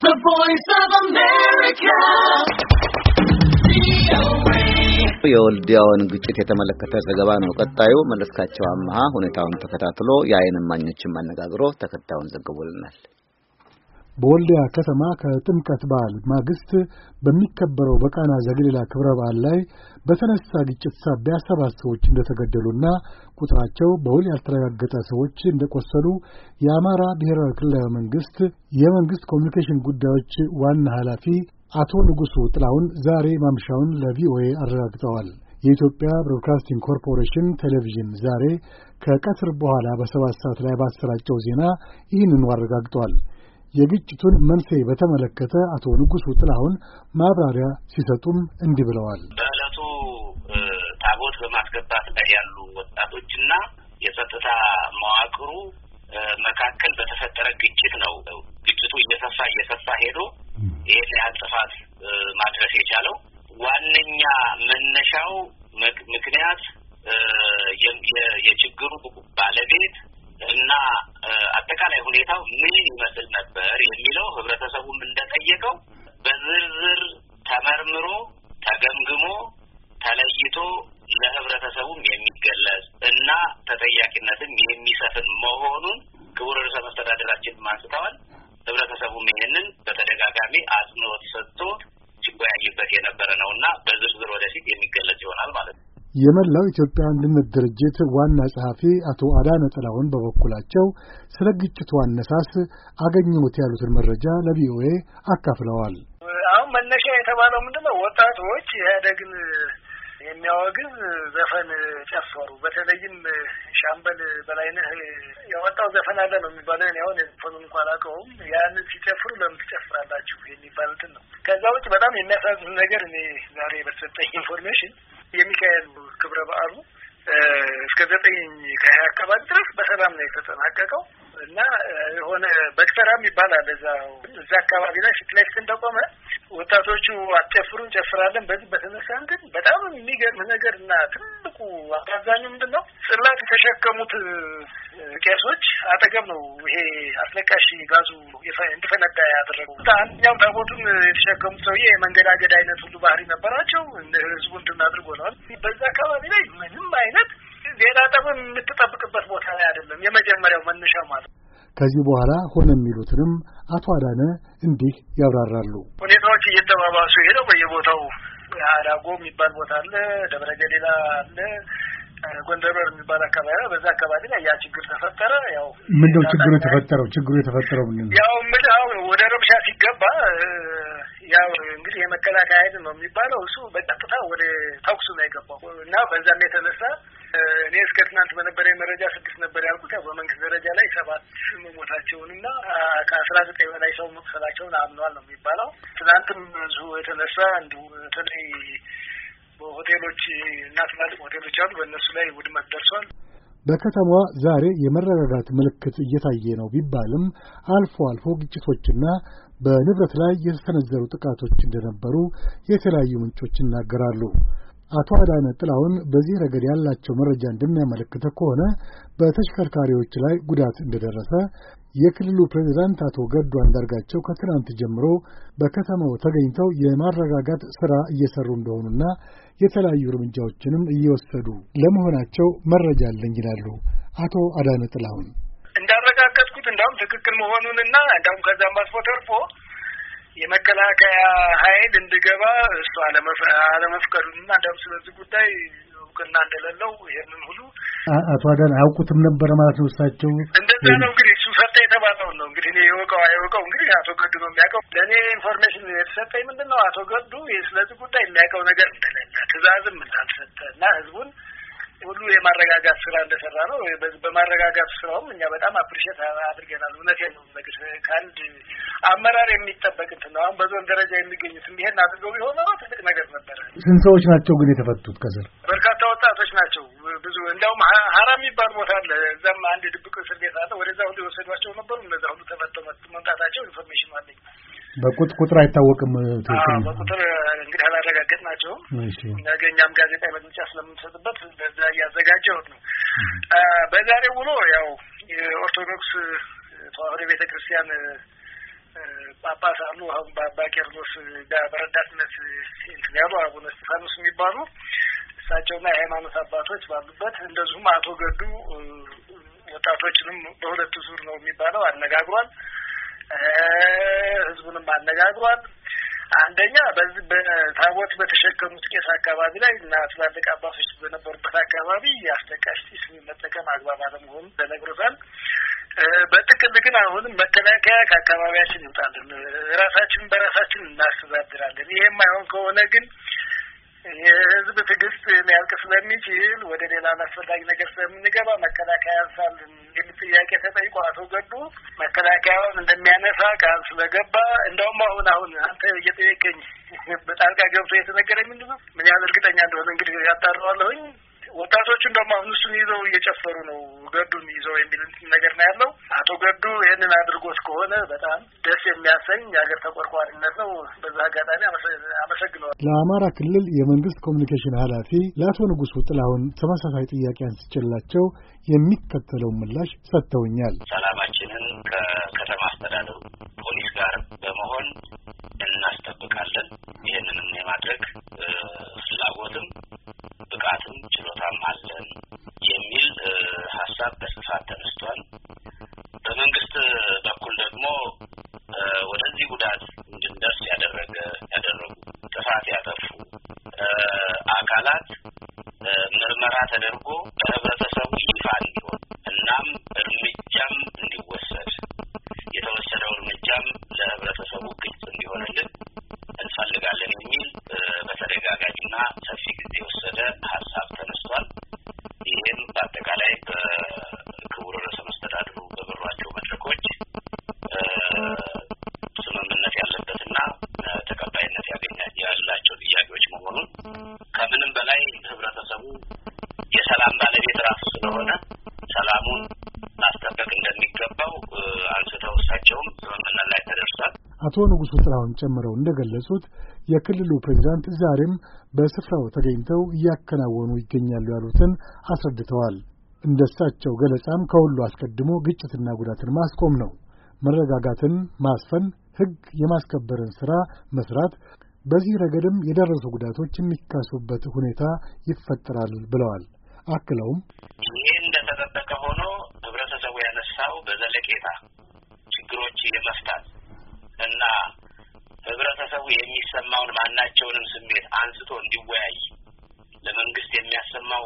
The Voice of America. የወልዲያውን ግጭት የተመለከተ ዘገባ ነው ቀጣዩ። መለስካቸው አማሃ ሁኔታውን ተከታትሎ የዓይን እማኞችን ማነጋግሮ ተከታዩን ዘግቦልናል። በወልዲያ ከተማ ከጥምቀት በዓል ማግስት በሚከበረው በቃና ዘገሊላ ክብረ በዓል ላይ በተነሳ ግጭት ሳቢያ 7 ሰዎች እንደተገደሉና ቁጥራቸው በውል ያልተረጋገጠ ሰዎች እንደቆሰሉ የአማራ ብሔራዊ ክልላዊ መንግስት የመንግስት ኮሚኒኬሽን ጉዳዮች ዋና ኃላፊ አቶ ንጉሱ ጥላሁን ዛሬ ማምሻውን ለቪኦኤ አረጋግጠዋል። የኢትዮጵያ ብሮድካስቲንግ ኮርፖሬሽን ቴሌቪዥን ዛሬ ከቀትር በኋላ በ7 ሰዓት ላይ ባሰራጨው ዜና ይህንኑ አረጋግጧል። የግጭቱን መንስኤ በተመለከተ አቶ ንጉሱ ጥላሁን ማብራሪያ ሲሰጡም እንዲህ ብለዋል። በዕለቱ ታቦት በማስገባት ላይ ያሉ ወጣቶችና የጸጥታ መዋቅሩ መካከል በተፈጠረ ግጭት ነው። ግጭቱ እየሰፋ ሄዶ ይሄን ያህል ጥፋት ማድረስ የቻለው ዋነኛ መነሻው ምክንያት የችግሩ ባለቤት እና አጠቃላይ ሁኔታው ምን ይመስል ነበር የሚለው ህብረተሰቡም እንደጠየቀው በዝርዝር ተመርምሮ ተገምግሞ ተለይቶ ለህብረተሰቡም የሚገለጽ እና ተጠያቂነትም የሚሰፍን መሆኑን ክቡር ርዕሰ መስተዳድራችን አንስተዋል። ህብረተሰቡም ይሄንን በተደጋጋሚ አጽንኦት ሰጥቶ ሲወያይበት የነበረ ነውና በዝርዝር ወደፊት የሚገለጽ ይሆናል ማለት ነው። የመላው ኢትዮጵያ አንድነት ድርጅት ዋና ጸሐፊ አቶ አዳነ ጥላሁን በበኩላቸው ስለ ግጭቱ አነሳስ አገኘሁት ያሉትን መረጃ ለቪኦኤ አካፍለዋል። አሁን መነሻ የተባለው ምንድነው? ወጣቶች ኢህአዴግን የሚያወግዝ ዘፈን ጨፈሩ። በተለይም ሻምበል በላይነህ ያወጣው ዘፈን አለ ነው የሚባለው። እኔ አሁን ዘፈኑን እንኳን አላውቀውም። ያንን ሲጨፍሩ ለምን ትጨፍራላችሁ የሚባሉትን ነው። ከዛ ውጭ በጣም የሚያሳዝን ነገር እኔ ዛሬ በተሰጠኝ ኢንፎርሜሽን የሚካኤል ክብረ በዓሉ እስከ 9 አካባቢ ድረስ በሰላም ነው የተጠናቀቀው እና የሆነ በክተራም ይባላል እዛ አካባቢ ላይ ፊት ለፊት እንደቆመ ወጣቶቹ አትጨፍሩ እንጨፍራለን በዚህ በተነሳን ግን በጣም የሚገርም ነገር እና ትልቁ አሳዛኙ ምንድነው ጽላት የተሸከሙት ቄሶች አጠገብ ነው ይሄ አስለቃሽ ጋዙ እንዲፈነዳ ያደረገው። አንደኛው ታቦቱን የተሸከሙት ሰውዬ የመንገዳገድ አይነት ሁሉ ባህሪ ነበራቸው። ህዝቡ እንድናድርጎ ነው። በዛ አካባቢ ላይ ምንም አይነት ሌላ ጠብም የምትጠብቅበት ቦታ ላይ አይደለም። የመጀመሪያው መነሻ ማለት ከዚህ በኋላ ሆነ የሚሉትንም አቶ አዳነ እንዲህ ያብራራሉ። ሁኔታዎች እየተባባሱ ሄደው በየቦታው አዳጎ የሚባል ቦታ አለ፣ ደብረ ገሊላ አለ፣ ጎንደር የሚባል አካባቢ በዛ አካባቢ ላይ ያ ችግር ተፈጠረ። ያው ምንድነው ችግሩ የተፈጠረው ምንድነው? ያው ወደ ረብሻ ሲገባ ያው እንግዲህ የመከላከያ ኃይል ነው የሚባለው እሱ በቀጥታ ወደ ተኩስ ነው የገባው እና በዛም የተነሳ እኔ እስከ ትናንት በነበረ መረጃ 6 ነበር ያልኩት። ያው በመንግስት ደረጃ ላይ 7 መሞታቸውንና ከ19 በላይ ሰው መቁሰላቸውን አምኗል ነው የሚባለው። ትናንትም ብዙ የተነሳ እንዲሁ በተለይ በሆቴሎች እና ትላልቅ ሆቴሎች አሉ በእነሱ ላይ ውድመት ደርሷል። በከተማዋ ዛሬ የመረጋጋት ምልክት እየታየ ነው ቢባልም አልፎ አልፎ ግጭቶችና በንብረት ላይ የተሰነዘሩ ጥቃቶች እንደነበሩ የተለያዩ ምንጮች ይናገራሉ። አቶ አዳነ ጥላሁን በዚህ ረገድ ያላቸው መረጃ እንደሚያመለክተው ከሆነ በተሽከርካሪዎች ላይ ጉዳት እንደደረሰ የክልሉ ፕሬዝዳንት አቶ ገዱ አንዳርጋቸው ከትናንት ጀምሮ በከተማው ተገኝተው የማረጋጋት ሥራ እየሰሩ እንደሆኑና የተለያዩ እርምጃዎችንም እየወሰዱ ለመሆናቸው መረጃ አለኝ ይላሉ አቶ አዳነ ጥላሁን። እንዳረጋገጥኩት እንዳውም ትክክል መሆኑንና እንዳውም ከዛም ባስፎ ተርፎ የመከላከያ ኃይል እንዲገባ እሱ አለመፍቀዱና እንዳውም ስለዚህ ጉዳይ እውቅና እንደሌለው ይሄንን ሁሉ አቶ አዳነ አያውቁትም ነበር ማለት ነው። እሳቸው እንደዛ ነው እንግዲህ እሱ ሰጠ የተባለው ነው እንግዲህ እኔ አይወቀው እንግዲህ አቶ ገዱ ነው የሚያውቀው። ለእኔ ኢንፎርሜሽን የተሰጠኝ ምንድነው አቶ ገዱ ስለዚህ ጉዳይ የሚያውቀው ነገር እንደሌለ ትዕዛዝም እንዳልሰጠ እና ህዝቡን ሁሉ የማረጋጋት ስራ እንደሰራ ነው። በማረጋጋት ስራውም እኛ በጣም አፕሪሼት አድርገናል። እውነቴን ነው ነገር ከአንድ አመራር የሚጠበቅ እንትን ነው። አሁን በዞን ደረጃ የሚገኙትም ይሄን አድርገው ቢሆን ነው ትልቅ ነገር ነበር። ስንት ሰዎች ናቸው ግን የተፈቱት? ከስር በርካታ ወጣቶች ናቸው። ብዙ እንደውም ሀራ የሚባል ቦታ አለ። እዛም አንድ ድብቅ እስር ቤት አለ። ወደዛ ሁሉ የወሰዷቸው ነበሩ። እነዛ ሁሉ ተፈተው መምጣታቸው ኢንፎርሜሽን አለኝ። በቁጥር አይታወቅም። በቁጥር እንግዲህ አላረጋገጥናቸውም። ነገ እኛም ጋዜጣ መግለጫ ስለምንሰጥበት በዛ እያዘጋጀሁት ነው። በዛሬው ውሎ ያው የኦርቶዶክስ ተዋሕዶ ቤተክርስቲያን ጳጳስ አሉ። አሁን በአባ ቄርሎስ ጋር በረዳትነት እንትን ያሉ አቡነ እስጢፋኖስ የሚባሉ እሳቸውና የሃይማኖት አባቶች ባሉበት፣ እንደዚሁም አቶ ገዱ ወጣቶችንም በሁለት ዙር ነው የሚባለው አነጋግሯል። ህዝቡንም አነጋግሯል። አንደኛ በዚህ በታቦት በተሸከሙት ቄስ አካባቢ ላይ እና ትላልቅ አባቶች በነበሩበት አካባቢ አስለቃሽ ጢስ መጠቀም አግባብ አለመሆኑ ተነግሮታል። በጥቅል ግን አሁንም መከላከያ ከአካባቢያችን ይውጣልን፣ ራሳችን በራሳችን እናስተዳድራለን። ይሄ የማይሆን ከሆነ ግን የህዝብ ትዕግስት ሊያልቅ ስለሚችል ወደ ሌላ አስፈላጊ ነገር ስለምንገባ መከላከያ ያንሳልን የሚል ጥያቄ ተጠይቆ አቶ ገዱ መከላከያውን እንደሚያነሳ ቃል ስለገባ እንደውም አሁን አንተ እየጠየቀኝ በጣልቃ ገብቶ የተነገረኝ ምንድን ነው ምን ያህል እርግጠኛ እንደሆነ እንግዲህ ያጣራዋለሁኝ። ወጣቶቹ እንደውም አሁን እሱን ይዘው እየጨፈሩ ነው ገዱን ይዘው የሚል ነገር ነው ያለው። አቶ ገዱ ይህንን አድርጎት ከሆነ በጣም ደስ የሚያሰኝ የሀገር ተቆርቋሪነት ነው። በዛ አጋጣሚ አመሰግነዋል። ለአማራ ክልል የመንግስት ኮሚኒኬሽን ኃላፊ ለአቶ ንጉሱ ጥላሁን ተመሳሳይ ጥያቄ አንስቼላቸው የሚከተለውን ምላሽ ሰጥተውኛል። ሰላማችንን ከከተማ አስተዳደሩ ፖሊስ ጋር በመሆን እናስጠብቃለን። ይህንንም የማድረግ ፍላጎትም ብቃትም ችሎታም አለን የሚል ሀሳብ በስፋት ተነስቷል። በመንግስት በኩል ደግሞ ወደዚህ ጉዳት እንድንደርስ ያደረጉ ጥፋት ያጠፉ አካላት ምርመራ ተደርጎ ለህብረተሰቡ ይፋ እንዲሆን እናም እርምጃም እንዲወሰድ የተወሰደው እርምጃም ለህብረተሰቡ ግልጽ እንዲሆንልን እንፈልጋለን የሚል በተደጋጋሚና ሰፊ ጊዜ የወሰደ ሀሳብ ተነስቷል። ይህም በአጠቃላይ በክቡር ርዕሰ መስተዳድሩ በመሯቸው መድረኮች ስምምነት ያለበትና ተቀባይነት ያላቸው ጥያቄዎች መሆኑን ከምንም በላይ ህብረተሰቡ የሰላም ባለቤት ራሱ ስለሆነ ሰላሙን ማስጠበቅ እንደሚገባው አንስተው እሳቸውም ስምምነት ላይ ተደርሷል። አቶ ንጉሱ ጥላሁን ጨምረው እንደገለጹት የክልሉ ፕሬዝዳንት ዛሬም በስፍራው ተገኝተው እያከናወኑ ይገኛሉ ያሉትን አስረድተዋል። እንደሳቸው ገለጻም ከሁሉ አስቀድሞ ግጭትና ጉዳትን ማስቆም ነው፣ መረጋጋትን ማስፈን፣ ህግ የማስከበርን ስራ መስራት፣ በዚህ ረገድም የደረሱ ጉዳቶች የሚካሱበት ሁኔታ ይፈጠራል ብለዋል። አክለውም ይህ እንደተጠበቀ ሆኖ ህብረተሰቡ ያነሳው በዘለቄታ ችግሮች የመፍታት እና ህብረተሰቡ የሚሰማውን ማናቸውንም ስሜት አንስቶ እንዲወያይ ለመንግስት የሚያሰማው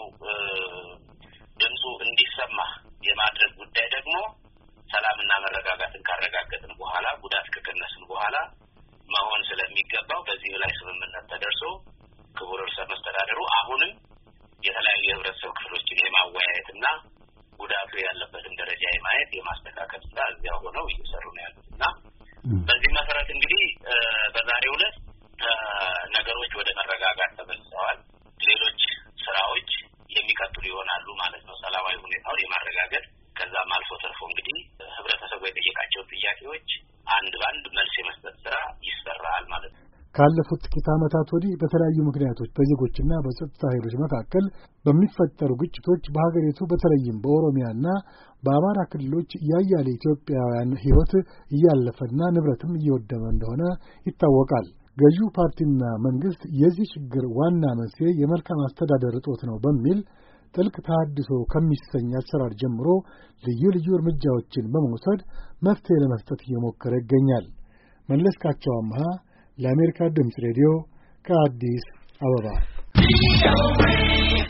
ድምፁ እንዲሰማ የማድረግ ጉዳይ ደግሞ ሰላምና መረጋጋትን ካረጋገጥን በኋላ ጉዳት ከቀነስን በኋላ መሆን ስለሚገባው በዚህ ላይ ስምምነት ተደርሶ ክቡር ርዕሰ መስተዳድሩ አሁንም የተለያዩ የህብረተሰብ ክፍሎችን የማወያየትና ጉዳቱ ያለበትን ደረጃ የማየት የማስተካከል ስራ እዚያ ሆነው እየሰሩ ነው ያሉትና በዚህ መሰረት እንግዲህ በዛሬው ዕለት ነገሮች ወደ መረጋጋት ተመልሰዋል። ሌሎች ስራዎች የሚቀጥሉ ይሆናሉ ማለት ነው። ሰላማዊ ሁኔታውን የማረጋገጥ ከዛም አልፎ ተርፎ እንግዲህ ህብረተሰቡ የጠየቃቸውን ጥያቄዎች አንድ ባንድ መልስ የመስጠት ስራ ይሰራል ማለት ነው። ካለፉት ጥቂት ዓመታት ወዲህ በተለያዩ ምክንያቶች በዜጎችና በጸጥታ ኃይሎች መካከል በሚፈጠሩ ግጭቶች በሀገሪቱ በተለይም በኦሮሚያና በአማራ ክልሎች ያያሌ ኢትዮጵያውያን ሕይወት እያለፈና ንብረትም እየወደመ እንደሆነ ይታወቃል። ገዢው ፓርቲና መንግስት የዚህ ችግር ዋና መንስኤ የመልካም አስተዳደር እጦት ነው በሚል ጥልቅ ተሃድሶ ከሚሰኝ አሰራር ጀምሮ ልዩ ልዩ እርምጃዎችን በመውሰድ መፍትሄ ለመስጠት እየሞከረ ይገኛል። መለስካቸው አምሃ ለአሜሪካ ድምፅ ሬዲዮ ከአዲስ አበባ